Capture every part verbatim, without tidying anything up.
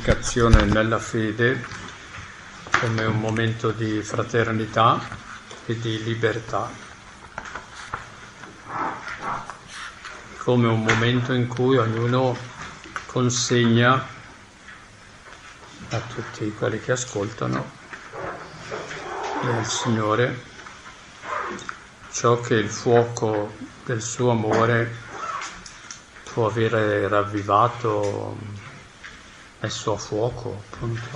comunicazione nella fede come un momento di fraternità e di libertà, come un momento in cui ognuno consegna a tutti quelli che ascoltano e al Signore ciò che il fuoco del suo amore può avere ravvivato, messo a fuoco, appunto,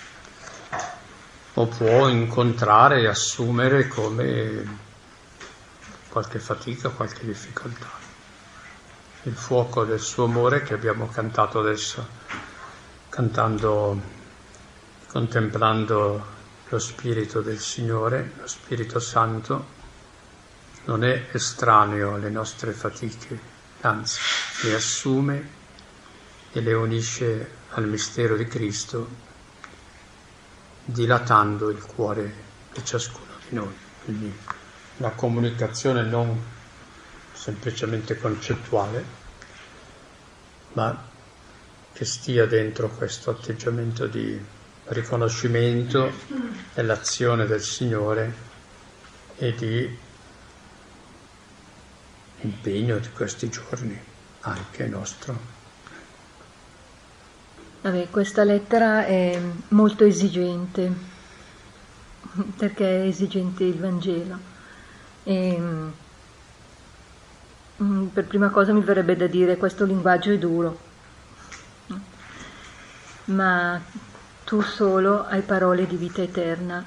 o può incontrare e assumere come qualche fatica, qualche difficoltà. Il fuoco del suo amore che abbiamo cantato adesso, cantando, contemplando lo Spirito del Signore, lo Spirito Santo, non è estraneo alle nostre fatiche, anzi, le assume e le unisce al mistero di Cristo, dilatando il cuore di ciascuno di noi. Quindi la comunicazione non semplicemente concettuale, ma che stia dentro questo atteggiamento di riconoscimento dell'azione del Signore e di impegno di questi giorni, anche nostro. Vabbè, questa lettera è molto esigente, perché è esigente il Vangelo. E, per prima cosa mi verrebbe da dire questo linguaggio è duro, ma tu solo hai parole di vita eterna.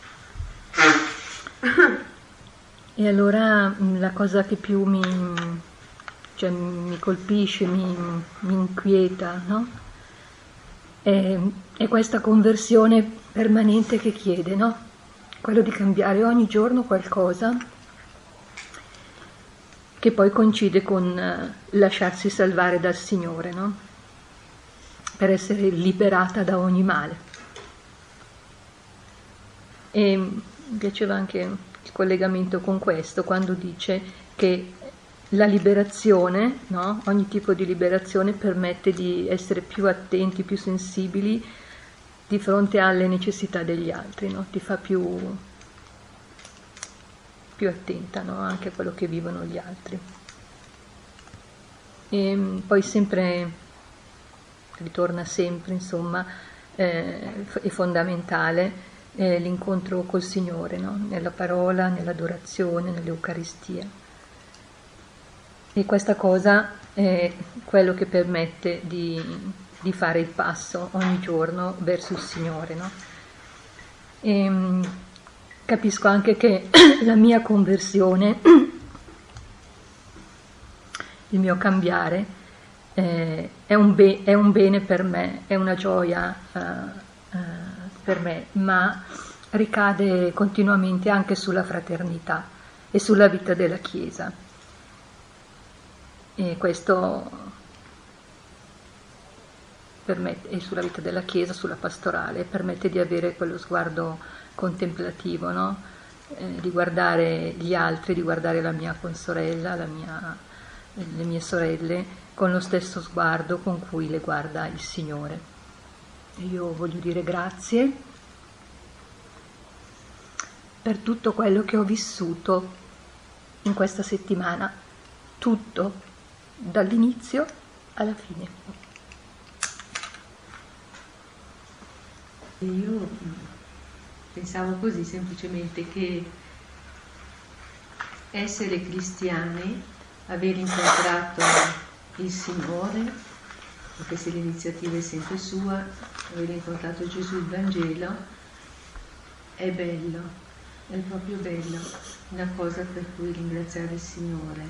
E allora la cosa che più mi, cioè, mi colpisce, mi, mi inquieta, no? È, è questa conversione permanente che chiede, no? Quello di cambiare ogni giorno qualcosa che poi coincide con lasciarsi salvare dal Signore, no? Per essere liberata da ogni male. E mi piaceva anche il collegamento con questo, quando dice che la liberazione, no? Ogni tipo di liberazione permette di essere più attenti, più sensibili di fronte alle necessità degli altri, no? Ti fa più, più attenta, no? Anche a quello che vivono gli altri. E poi sempre, ritorna sempre, insomma, eh, è fondamentale Eh, l'incontro col Signore, no? Nella parola, nell'adorazione, nell'Eucaristia. E questa cosa è quello che permette di, di fare il passo ogni giorno verso il Signore, no? E, capisco anche che la mia conversione, il mio cambiare, eh, è, un be- è un bene per me, è una gioia uh, uh, per me, ma ricade continuamente anche sulla fraternità e sulla vita della Chiesa. E questo permette, e sulla vita della Chiesa, sulla pastorale, permette di avere quello sguardo contemplativo, no? Eh, di guardare gli altri, di guardare la mia consorella, la mia, le mie sorelle, con lo stesso sguardo con cui le guarda il Signore. Io voglio dire grazie per tutto quello che ho vissuto in questa settimana, tutto, dall'inizio alla fine. Io pensavo così semplicemente che essere cristiani, aver incontrato il Signore, anche se l'iniziativa è sempre sua, aver incontrato Gesù, il Vangelo, è bello, è proprio bello, una cosa per cui ringraziare il Signore.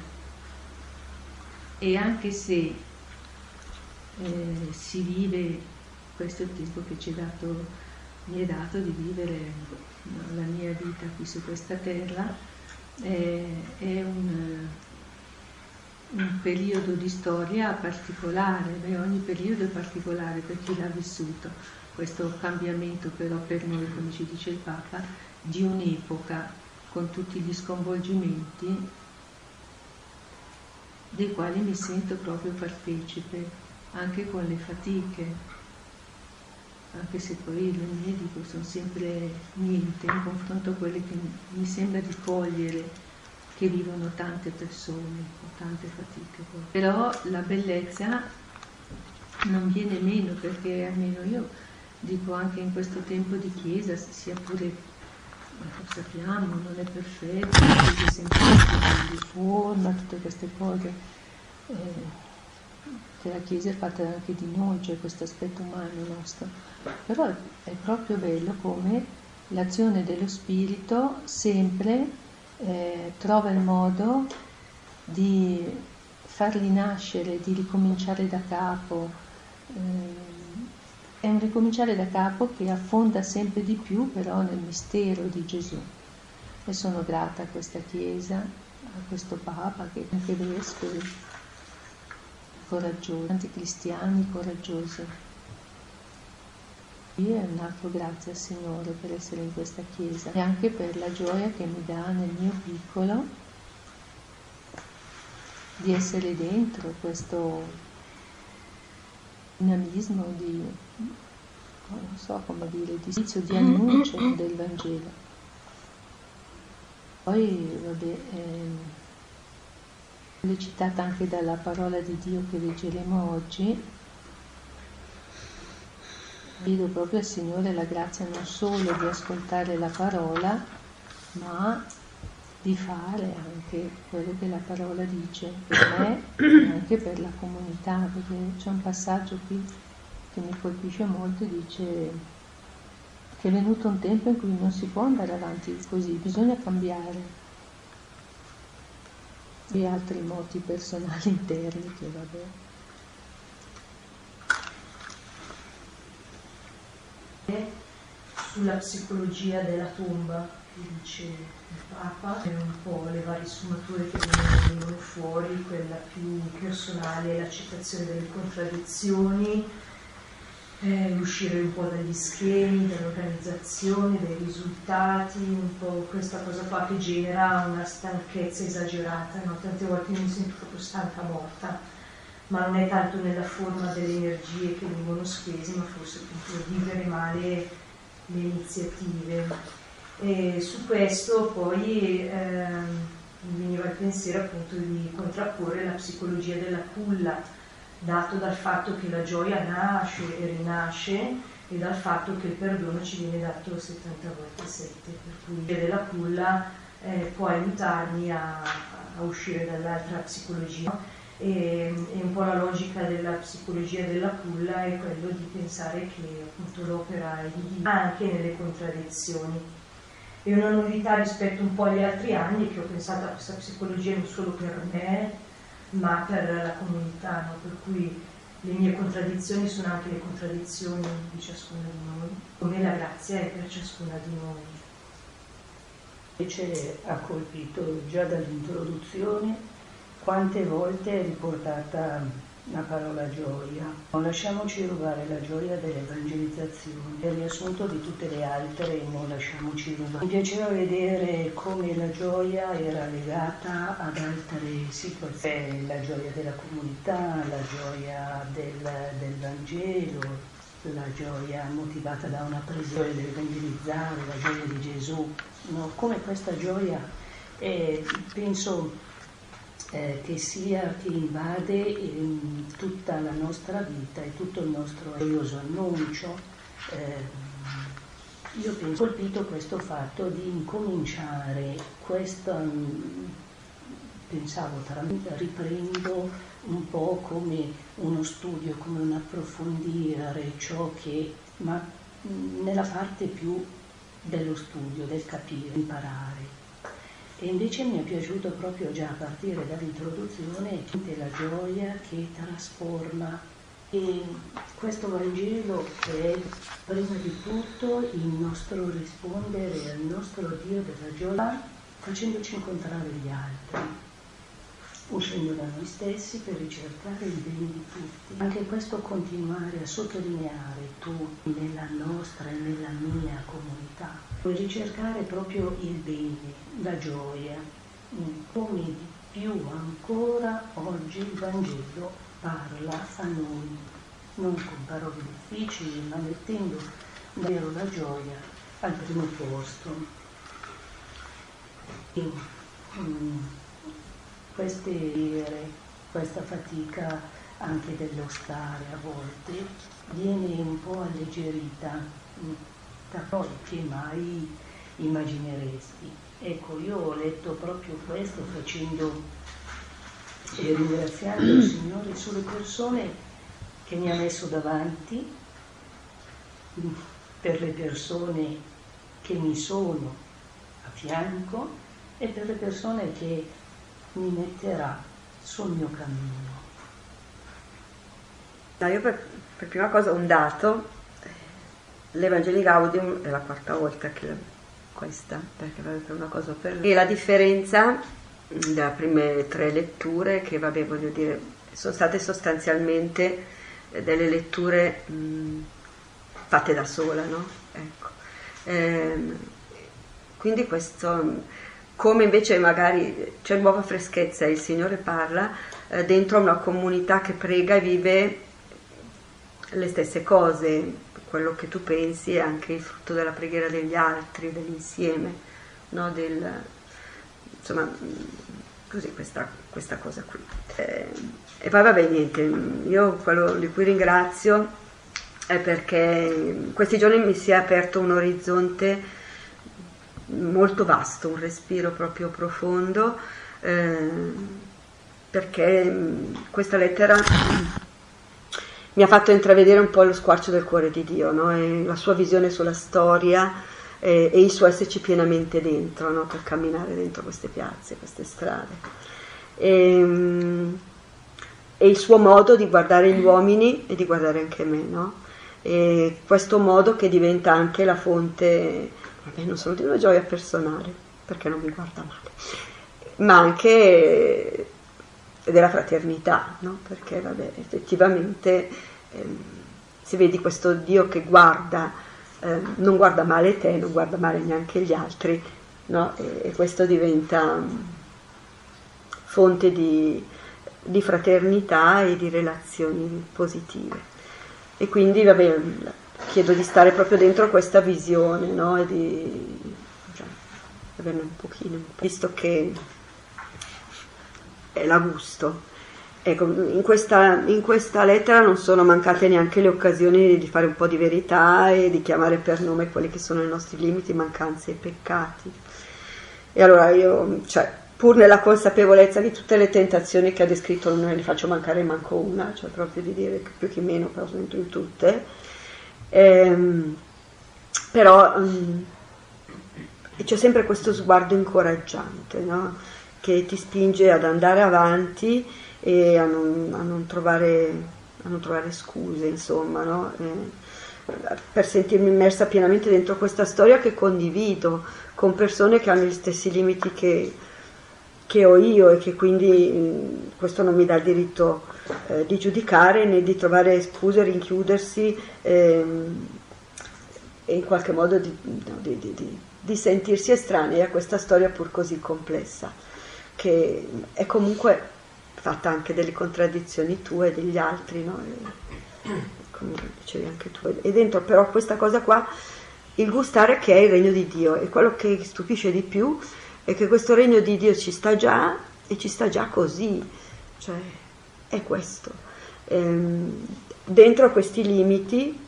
E anche se eh, si vive, questo è il tempo che ci è dato, mi è dato di vivere, no, la mia vita qui su questa terra, eh, è un... un periodo di storia particolare, beh, ogni periodo è particolare per chi l'ha vissuto, questo cambiamento però per noi, come ci dice il Papa, di un'epoca con tutti gli sconvolgimenti dei quali mi sento proprio partecipe, anche con le fatiche, anche se poi le mie dico sono sempre niente in confronto a quelle che mi sembra di cogliere, che vivono tante persone con tante fatiche. Però la bellezza non viene meno, perché almeno io dico anche in questo tempo di Chiesa, sia pure, lo sappiamo, non è perfetto, è sempre in riforma, tutte queste cose, eh, che la Chiesa è fatta anche di noi, cioè questo aspetto umano nostro. Però è proprio bello come l'azione dello Spirito sempre eh, trova il modo di farli nascere, di ricominciare da capo. Eh, è un ricominciare da capo che affonda sempre di più però nel mistero di Gesù. E sono grata a questa Chiesa, a questo Papa, che anche vescovi coraggiosi, tanti cristiani coraggiosi. Io un altro grazie al Signore per essere in questa Chiesa e anche per la gioia che mi dà nel mio piccolo di essere dentro questo dinamismo di, non so come dire, di inizio, di annuncio del Vangelo. Poi, vabbè, ehm, sollecitata anche dalla parola di Dio che leggeremo oggi, chiedo proprio al Signore la grazia non solo di ascoltare la parola, ma di fare anche quello che la parola dice per me e anche per la comunità, perché c'è un passaggio qui che mi colpisce molto, dice che è venuto un tempo in cui non si può andare avanti così, bisogna cambiare. E altri moti personali interni che vabbè. Sulla psicologia della tomba, che dice il Papa, e un po' le varie sfumature che vengono fuori, quella più personale, l'accettazione delle contraddizioni, eh, uscire un po' dagli schemi, dall'organizzazione, dai risultati, un po' questa cosa qua che genera una stanchezza esagerata, no? Tante volte mi sento proprio stanca morta, ma non è tanto nella forma delle energie che vengono spese, ma forse appunto vivere male le iniziative. E su questo poi ehm, mi veniva il pensiero appunto di contrapporre la psicologia della culla, dato dal fatto che la gioia nasce e rinasce e dal fatto che il perdono ci viene dato settanta volte sette, per cui della culla eh, può aiutarmi a, a uscire dall'altra psicologia. E, e un po' la logica della psicologia della culla è quello di pensare che appunto l'opera è di Dio anche nelle contraddizioni. E una novità rispetto un po' agli altri anni è che ho pensato a questa psicologia non solo per me ma per la comunità, no? Per cui le mie contraddizioni sono anche le contraddizioni di ciascuna di noi, come la grazia è per ciascuna di noi. Invece ha colpito già dall'introduzione quante volte è riportata la parola gioia. Non lasciamoci rubare la gioia dell'evangelizzazione, è il riassunto di tutte le altre, non lasciamoci rubare. Mi piaceva vedere come la gioia era legata ad altre situazioni, la gioia della comunità, la gioia del, del Vangelo, la gioia motivata da una presione dell'evangelizzare, la gioia di Gesù, no? Come questa gioia, eh, penso Eh, che sia che invade eh, tutta la nostra vita e tutto il nostro gioioso annuncio. Eh, io penso colpito questo fatto di incominciare questa, mh, pensavo tra me, riprendo un po' come uno studio, come un approfondire ciò che, ma mh, nella parte più dello studio, del capire, imparare. E invece mi è piaciuto proprio già a partire dall'introduzione la gioia che trasforma. E questo Vangelo è prima di tutto il nostro rispondere al nostro Dio della gioia facendoci incontrare gli altri, uscendo da noi stessi per ricercare il bene di tutti. Anche questo continuare a sottolineare tutti nella nostra e nella mia comunità, per ricercare proprio il bene, la gioia, come di più ancora oggi il Vangelo parla a noi. non con parole difficili, ma mettendo davvero la gioia al primo posto. E, um, queste ere, questa fatica anche dello stare a volte viene un po' alleggerita da cose che mai immagineresti. Ecco, io ho letto proprio questo facendo e ringraziando il Signore sulle persone che mi ha messo davanti, per le persone che mi sono a fianco e per le persone che mi metterà sul mio cammino. No, io per, per prima cosa un dato, l'Evangelii Gaudium è la quarta volta che la, questa, perché è una cosa per... E la differenza dalle prime tre letture, che vabbè voglio dire, sono state sostanzialmente delle letture mh, fatte da sola, no? Ecco. Ehm, quindi questo, come invece magari c'è nuova freschezza, il Signore parla eh, dentro una comunità che prega e vive le stesse cose, quello che tu pensi è anche il frutto della preghiera degli altri, dell'insieme, no? Del, insomma, così questa, questa cosa qui. Eh, e poi vabbè niente, io quello di cui ringrazio è perché in questi giorni mi si è aperto un orizzonte molto vasto, un respiro proprio profondo, eh, perché questa lettera mi ha fatto intravedere un po' lo squarcio del cuore di Dio, no? E la sua visione sulla storia e, e il suo esserci pienamente dentro, no? Per camminare dentro queste piazze, queste strade. E, e il suo modo di guardare gli uomini e di guardare anche me, no? E questo modo che diventa anche la fonte, vabbè, non solo di una gioia personale, perché non mi guarda male, ma anche della fraternità, no? Perché vabbè, effettivamente ehm, si vede questo Dio che guarda, eh, non guarda male te, non guarda male neanche gli altri, no? E, e questo diventa um, fonte di, di fraternità e di relazioni positive. E quindi vabbè, chiedo di stare proprio dentro questa visione, no? E di cioè, averne un pochino, visto che è la gusto. Ecco, in questa, in questa lettera non sono mancate neanche le occasioni di fare un po' di verità e di chiamare per nome quelli che sono i nostri limiti, mancanze e peccati. E allora io, cioè, pur nella consapevolezza di tutte le tentazioni che ha descritto, non ne faccio mancare manco una, cioè proprio di dire che più che meno, però dentro in tutte, ehm, però um, c'è sempre questo sguardo incoraggiante, no? Che ti spinge ad andare avanti e a non, a non, trovare, a non trovare scuse, insomma, no? Eh, per sentirmi immersa pienamente dentro questa storia che condivido con persone che hanno gli stessi limiti che, che ho io e che quindi mh, questo non mi dà il diritto eh, di giudicare né di trovare scuse, rinchiudersi ehm, e in qualche modo di, di, di, di, di sentirsi estranei a questa storia pur così complessa, che è comunque fatta anche delle contraddizioni tue e degli altri, no? E, come dicevi anche tu, e dentro però questa cosa qua, il gustare che è il regno di Dio, e quello che stupisce di più è che questo regno di Dio ci sta già, e ci sta già così, cioè è questo, ehm, dentro questi limiti,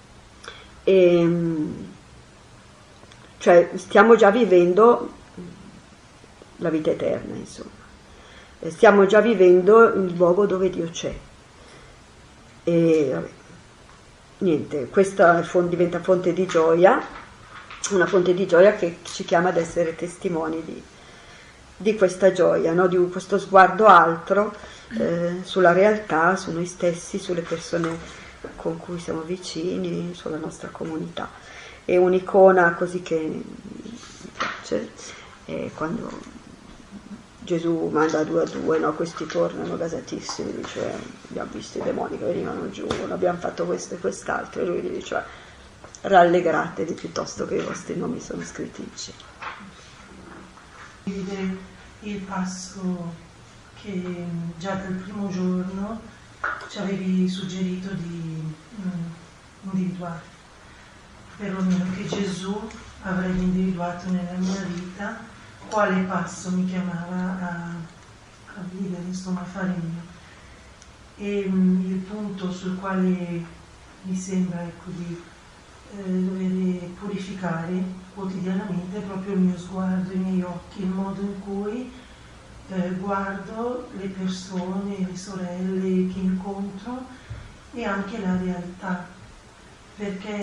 ehm, cioè stiamo già vivendo la vita eterna, insomma. Stiamo già vivendo il luogo dove Dio c'è. E vabbè, niente, questa diventa fonte di gioia, una fonte di gioia che ci chiama ad essere testimoni di, di questa gioia, no? Di questo sguardo altro eh, sulla realtà, su noi stessi, sulle persone con cui siamo vicini, sulla nostra comunità. E un'icona così che mi piace è quando Gesù manda due a due, no? Questi tornano gasatissimi, dice abbiamo visto i demoni che venivano giù, abbiamo fatto questo e quest'altro, e lui gli dice rallegratevi piuttosto che i vostri nomi sono scritti in cielo. Vede il passo che già dal primo giorno ci avevi suggerito di mm, individuare, perlomeno che Gesù avrebbe individuato nella mia vita quale passo mi chiamava a, a vivere, insomma a fare mio. E mm, il punto sul quale mi sembra, ecco, di eh, dover purificare quotidianamente è proprio il mio sguardo, i miei occhi, il modo in cui eh, guardo le persone, le sorelle che incontro e anche la realtà, perché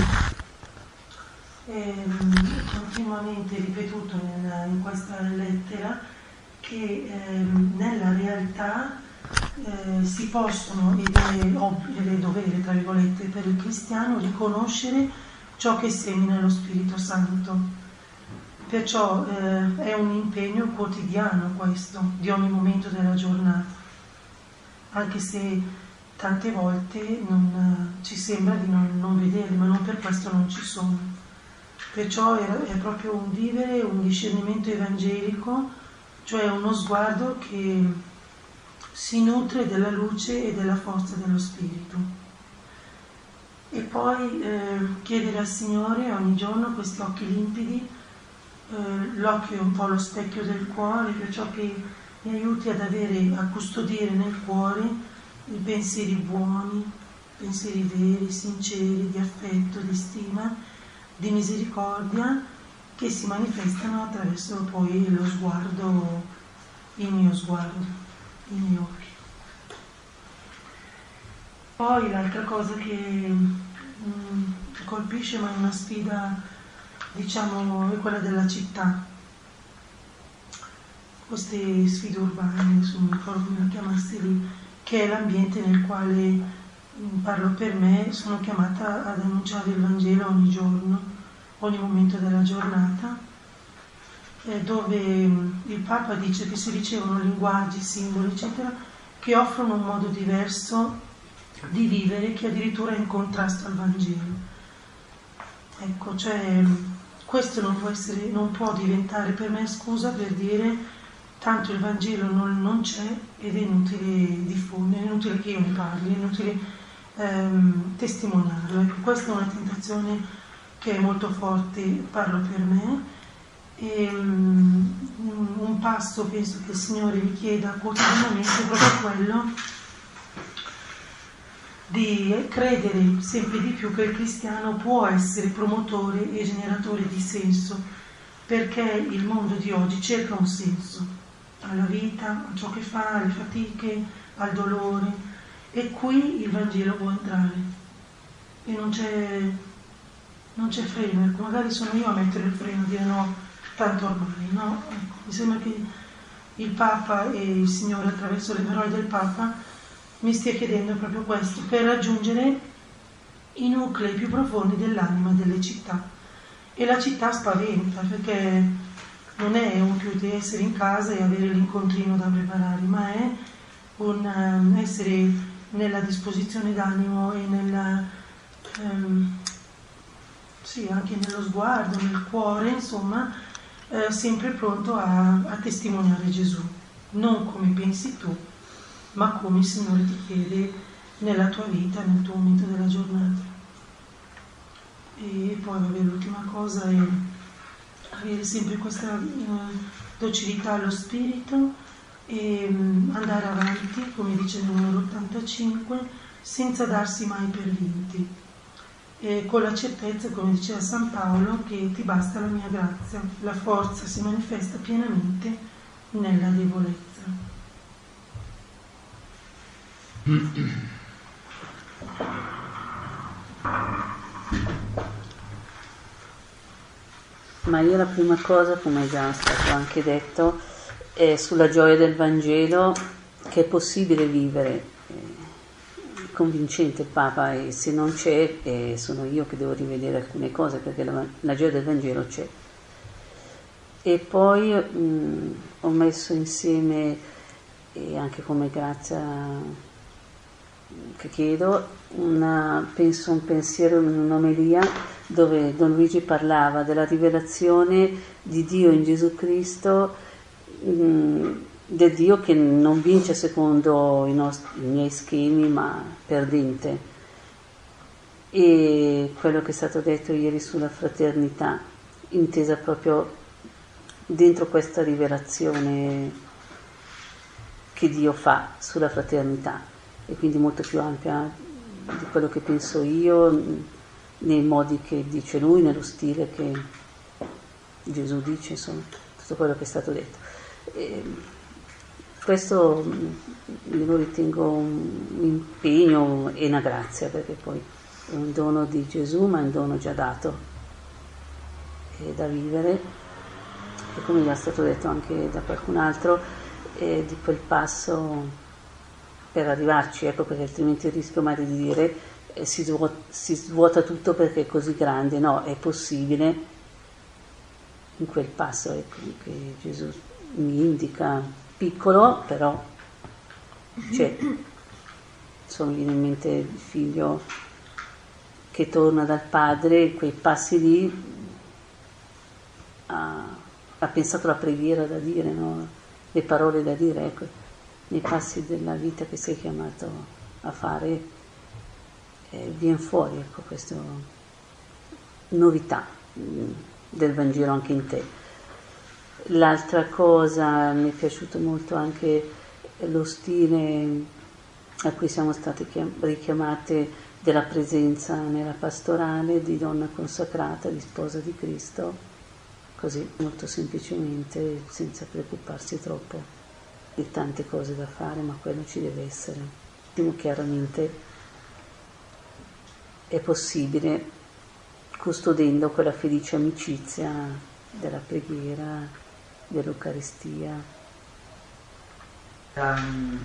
è continuamente ripetuto in, in questa lettera che eh, nella realtà Eh, si possono, ed è obbligo, ed è dovere, tra virgolette, per il cristiano riconoscere ciò che semina lo Spirito Santo. Perciò eh, è un impegno quotidiano questo, di ogni momento della giornata, anche se tante volte non, ci sembra di non, non vederli, ma non per questo non ci sono. Perciò è, è proprio un vivere, un discernimento evangelico, cioè uno sguardo che si nutre della luce e della forza dello Spirito. E poi eh, chiedere al Signore ogni giorno questi occhi limpidi, eh, l'occhio è un po' lo specchio del cuore, perciò che mi aiuti ad avere, a custodire nel cuore i pensieri buoni, pensieri veri, sinceri, di affetto, di stima, di misericordia, che si manifestano attraverso poi lo sguardo, il mio sguardo, i miei occhi. Poi l'altra cosa che mh, colpisce, ma è una sfida, diciamo, è quella della città. Queste sfide urbane, insomma, non ricordo come la chiamassi lì, che è l'ambiente nel quale mh, parlo per me, sono chiamata ad annunciare il Vangelo ogni giorno, ogni momento della giornata, dove il Papa dice che si ricevono linguaggi, simboli, eccetera, che offrono un modo diverso di vivere, che addirittura è in contrasto al Vangelo. Ecco, cioè, questo non può essere, non può diventare per me scusa per dire tanto il Vangelo non, non c'è ed è inutile diffondere, è inutile che io ne parli, è inutile ehm, testimoniarlo. Ecco, questa è una tentazione che è molto forte, parlo per me. E, um, un passo penso che il Signore vi chieda quotidianamente è proprio quello di credere sempre di più che il cristiano può essere promotore e generatore di senso, perché il mondo di oggi cerca un senso alla vita, a ciò che fa, alle fatiche, al dolore, e qui il Vangelo può entrare e non c'è, non c'è freno. Ecco, magari sono io a mettere il freno, a dire no, tanto ormai, no? Ecco, mi sembra che il Papa e il Signore, attraverso le parole del Papa, mi stia chiedendo proprio questo, per raggiungere i nuclei più profondi dell'anima delle città. E la città spaventa, perché non è un più di essere in casa e avere l'incontrino da preparare, ma è un um, essere nella disposizione d'animo e nella... Um, sì, anche nello sguardo, nel cuore, insomma, eh, sempre pronto a, a testimoniare Gesù, non come pensi tu, ma come il Signore ti chiede nella tua vita, nel tuo momento della giornata. E poi, vabbè, l'ultima cosa è avere sempre questa uh, docilità allo spirito e um, andare avanti, come dice il numero ottantacinque, senza darsi mai per vinti. E con la certezza, come diceva San Paolo, che ti basta la mia grazia, la forza si manifesta pienamente nella debolezza. Ma io la prima cosa, come è già stato anche detto, è sulla gioia del Vangelo, che è possibile vivere. Convincente il Papa, e se non c'è eh, sono io che devo rivedere alcune cose, perché la, la gioia del Vangelo c'è. E poi mh, ho messo insieme, e anche come grazia che chiedo, una, penso un pensiero in un'omelia dove Don Luigi parlava della rivelazione di Dio in Gesù Cristo, mh, del Dio che non vince secondo i, nostri, i miei schemi, ma perdente. E quello che è stato detto ieri sulla fraternità, intesa proprio dentro questa rivelazione che Dio fa sulla fraternità, e quindi molto più ampia di quello che penso io, nei modi che dice Lui, nello stile che Gesù dice, insomma, tutto quello che è stato detto. E questo lo ritengo un impegno e una grazia, perché poi è un dono di Gesù, ma è un dono già dato e da vivere, e come già è stato detto anche da qualcun altro, eh, di quel passo per arrivarci, ecco, perché altrimenti il rischio magari di dire eh, si, svuota, si svuota tutto perché è così grande. No, è possibile in quel passo, ecco, che Gesù mi indica, piccolo, però c'è. Insomma, mi viene in mente il figlio che torna dal padre, quei passi lì, ha, ha pensato la preghiera da dire, no? Le parole da dire, ecco, nei passi della vita che sei chiamato a fare, eh, viene fuori, ecco, questa novità mh, del Vangelo anche in te. L'altra cosa, mi è piaciuto molto anche lo stile a cui siamo state richiamate, della presenza nella pastorale di donna consacrata, di sposa di Cristo, così molto semplicemente, senza preoccuparsi troppo di tante cose da fare, ma quello ci deve essere. Chiaramente è possibile custodendo quella felice amicizia della preghiera, dell'Eucaristia. Um,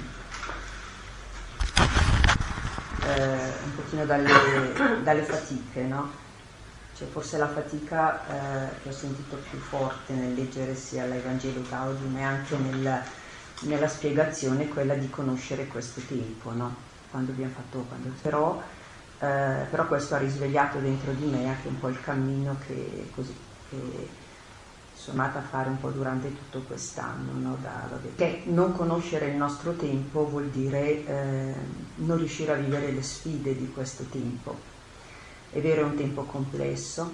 eh, un pochino dalle, dalle fatiche, no? Cioè forse la fatica eh, che ho sentito più forte nel leggere sia l'Evangelo Gaudium e anche nel, nella spiegazione, quella di conoscere questo tempo, no? Quando abbiamo fatto, quando, però, eh, però questo ha risvegliato dentro di me anche un po' il cammino che così che sono andata a fare un po' durante tutto quest'anno, no? Da, vabbè, che non conoscere il nostro tempo vuol dire eh, non riuscire a vivere le sfide di questo tempo. È vero, è un tempo complesso,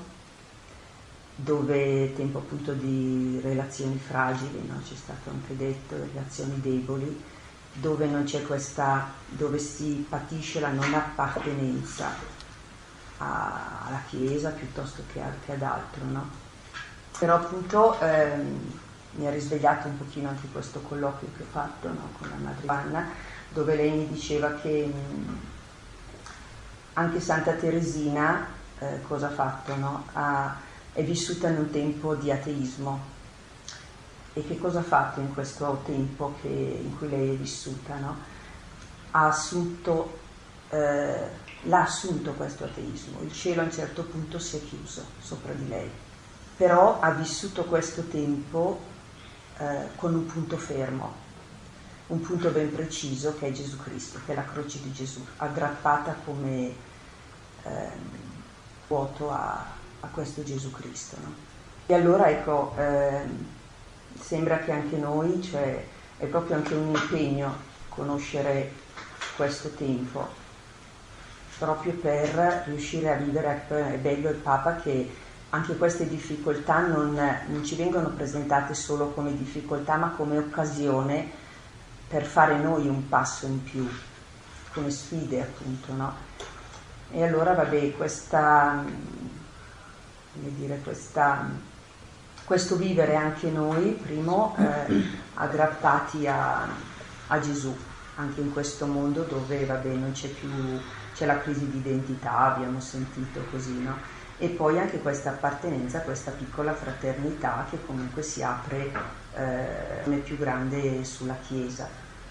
dove tempo appunto di relazioni fragili, no? C'è stato anche detto, relazioni deboli, dove non c'è questa, dove si patisce la non appartenenza a, alla Chiesa piuttosto che anche ad altro, no? Però appunto ehm, mi ha risvegliato un pochino anche questo colloquio che ho fatto, no, con la madre Anna, dove lei mi diceva che mh, anche Santa Teresina eh, cosa ha fatto, no? ha, è vissuta in un tempo di ateismo, e che cosa ha fatto in questo tempo che, in cui lei è vissuta, no? ha assunto eh, l'ha assunto questo ateismo, il cielo a un certo punto si è chiuso sopra di lei, però ha vissuto questo tempo eh, con un punto fermo, un punto ben preciso, che è Gesù Cristo, che è la croce di Gesù, aggrappata come eh, vuoto a, a questo Gesù Cristo, no? E allora ecco, eh, sembra che anche noi, cioè è proprio anche un impegno conoscere questo tempo, proprio per riuscire a vivere. È bello il Papa che anche queste difficoltà non, non ci vengono presentate solo come difficoltà, ma come occasione per fare noi un passo in più, come sfide appunto, no? E allora vabbè, questa, come dire, questa, questo vivere anche noi, primo, eh, aggrappati a, a Gesù, anche in questo mondo dove vabbè non c'è più, c'è la crisi di identità, abbiamo sentito così, no? E poi anche questa appartenenza, questa piccola fraternità che comunque si apre eh, più grande sulla Chiesa.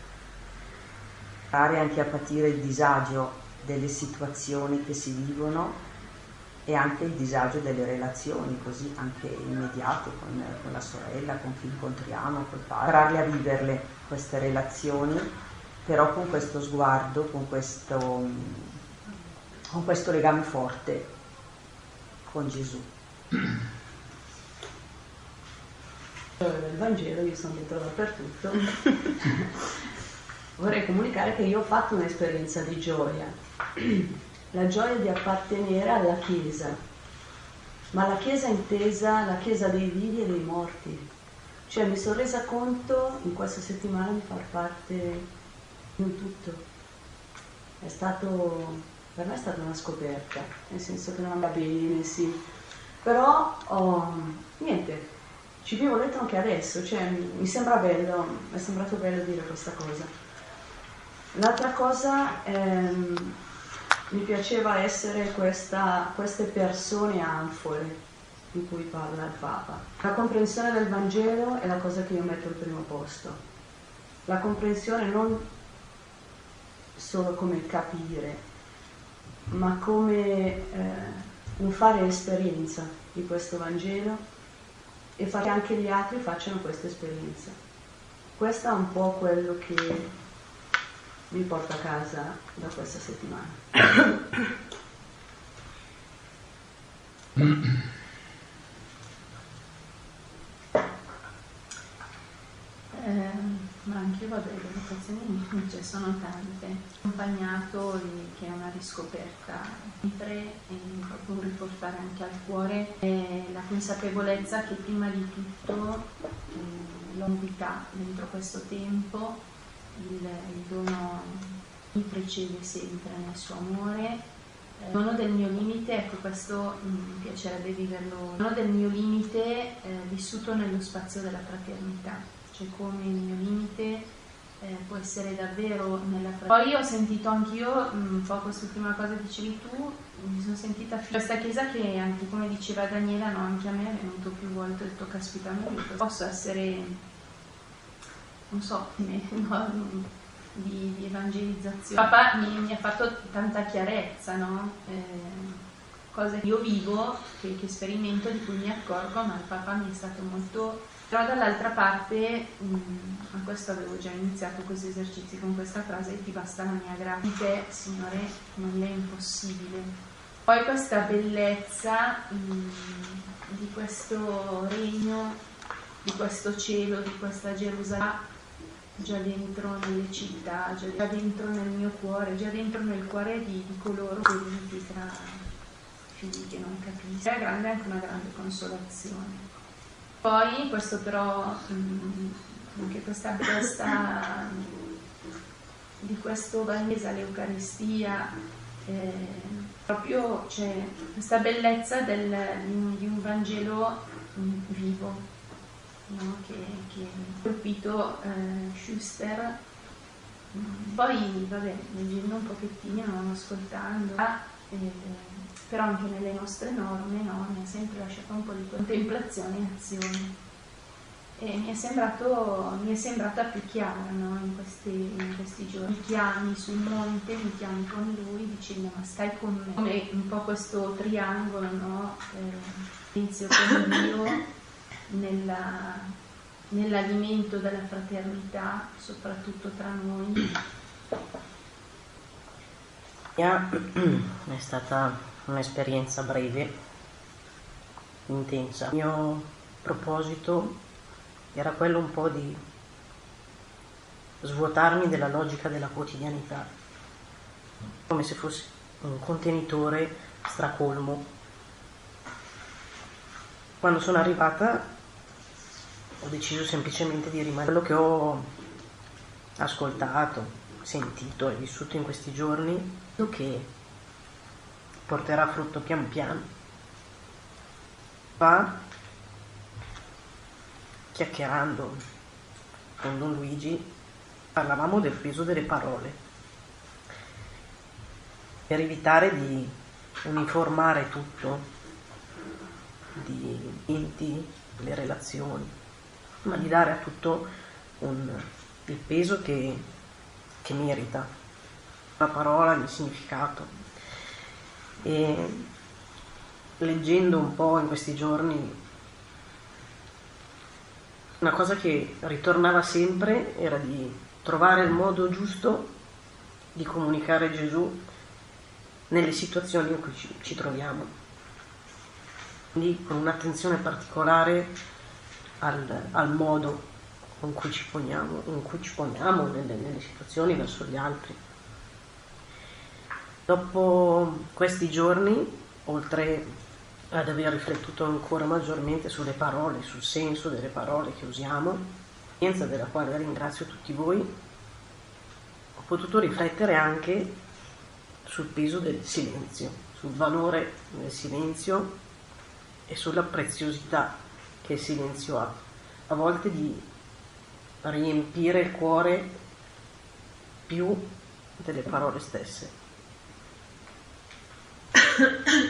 Pare anche a patire il disagio delle situazioni che si vivono e anche il disagio delle relazioni, così anche immediate, con, con la sorella, con chi incontriamo, col padre. Impararle a viverle queste relazioni, però con questo sguardo, con questo, con questo legame forte con Gesù. Del Vangelo, io sono dentro dappertutto. Vorrei comunicare che io ho fatto un'esperienza di gioia, la gioia di appartenere alla Chiesa, ma la Chiesa intesa, la Chiesa dei vivi e dei morti. Cioè mi sono resa conto in questa settimana di far parte di un tutto. È stato, per me è stata una scoperta, nel senso che non va bene, sì. Però, oh, niente, ci vivo dentro anche adesso, cioè mi sembra bello, mi è sembrato bello dire questa cosa. L'altra cosa, ehm, mi piaceva essere questa, queste persone anfore in cui parla il Papa. La comprensione del Vangelo è la cosa che io metto al primo posto. La comprensione non solo come capire, ma come eh, un fare esperienza di questo Vangelo e fare che anche gli altri facciano questa esperienza. Questo è un po' quello che mi porta a casa da questa settimana. Eh, ma anche io, vabbè, le vocazioni non ce sono tante. Ho accompagnato, che è una riscoperta sempre, e proprio riportare anche al cuore eh, la consapevolezza che prima di tutto eh, l'unicità dentro questo tempo, il, il dono mi precede sempre nel suo amore. Il dono del mio limite, ecco, questo mi piacerebbe viverlo, il dono del mio limite eh, vissuto nello spazio della fraternità. Cioè come il mio limite eh, può essere davvero nella fraternità. Poi ho sentito anch'io, un po' quest'ultima cosa che dicevi tu, mi sono sentita figlia di questa chiesa che anche come diceva Daniela, no, anche a me è venuto più volte il detto caspita, posso essere, non so, no, di, di evangelizzazione. Papà mi, mi ha fatto tanta chiarezza, no? Eh, cose che io vivo, che, che sperimento, di cui mi accorgo, ma il papà mi è stato molto... Però dall'altra parte, mh, a questo avevo già iniziato questi esercizi con questa frase: ti basta la mia grazia, Signore, non è impossibile. Poi questa bellezza mh, di questo regno, di questo cielo, di questa Gerusalemme, già dentro nelle città, già dentro nel mio cuore, già dentro nel cuore di, di coloro che vivono tra figli che non capiscono. È grande anche una grande consolazione. Poi questo però, anche questa festa di questo Vangelo, l'Eucaristia, eh, proprio c'è questa bellezza del, di un Vangelo vivo, no? che, che ha colpito eh, Schuster. Poi, vabbè, leggendo un pochettino, ascoltando, eh, però anche nelle nostre norme, no, mi ha sempre lasciato un po' di contemplazione e azione, e mi è sembrato mi è sembrata più chiara, no, in, questi, in questi giorni. Mi chiami sul monte, mi chiami con lui dicendo ma stai con me, come un po' questo triangolo, no, eh, inizio con Dio nella, nell'alimento della fraternità, soprattutto tra noi. È stata un'esperienza breve, intensa. Il mio proposito era quello un po' di svuotarmi della logica della quotidianità, come se fossi un contenitore stracolmo. Quando sono arrivata ho deciso semplicemente di rimanere. Quello che ho ascoltato, sentito e vissuto in questi giorni, che porterà frutto pian piano. Va chiacchierando con Don Luigi, parlavamo del peso delle parole, per evitare di uniformare tutto, di enti, le relazioni, ma di dare a tutto un, il peso che, che merita, la parola, il significato. E leggendo un po' in questi giorni, una cosa che ritornava sempre era di trovare il modo giusto di comunicare Gesù nelle situazioni in cui ci, ci troviamo. Quindi con un'attenzione particolare al, al modo con cui ci poniamo, in cui ci poniamo nelle, nelle situazioni verso gli altri. Dopo questi giorni, oltre ad aver riflettuto ancora maggiormente sulle parole, sul senso delle parole che usiamo, esperienza della quale ringrazio tutti voi, ho potuto riflettere anche sul peso del silenzio, sul valore del silenzio e sulla preziosità che il silenzio ha, a volte di riempire il cuore più delle parole stesse.